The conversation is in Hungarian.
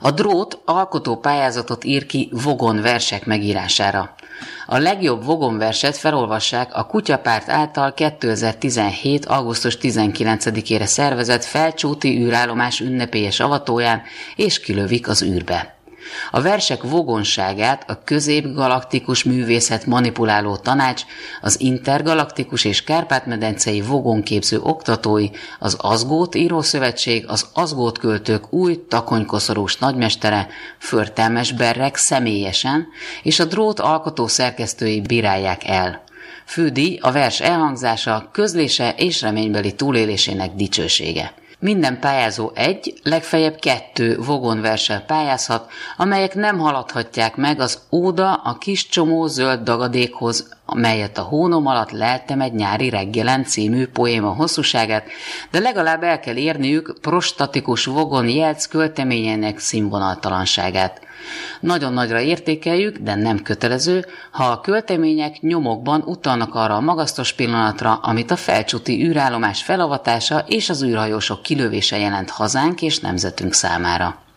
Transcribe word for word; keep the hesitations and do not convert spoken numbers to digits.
A Drót alkotó pályázatot ír ki Vogon versek megírására. A legjobb Vogon verset felolvassák a Kutyapárt által kétezer-tizenhét. augusztus tizenkilencedikére szervezett Felcsúti űrállomás ünnepélyes avatóján, és kilövik az űrbe. A versek vogonságát a középgalaktikus művészet manipuláló tanács, az intergalaktikus és kárpát-medencei vogonképző oktatói, az Azgót írószövetség, az Azgót költők új takonykoszorús nagymestere, Förtelmes Berrek személyesen, és a Drót alkotó szerkesztői bírálják el. Fődíj a vers elhangzása, közlése és reménybeli túlélésének dicsősége. Minden pályázó egy, legfeljebb kettő Vogon verssel pályázhat, amelyek nem haladhatják meg az Óda a kis csomó zöld dagadékhoz, melyet a hónom alatt leltem egy nyári reggelen című poéma hosszúságát, de legalább el kell érniük prostatikus Vogon Jelc költeményének színvonaltalanságát. Nagyon nagyra értékeljük, de nem kötelező, ha a költemények nyomokban utalnak arra a magasztos pillanatra, amit a felcsúti űrállomás felavatása és az űrhajósok kilövése jelent hazánk és nemzetünk számára.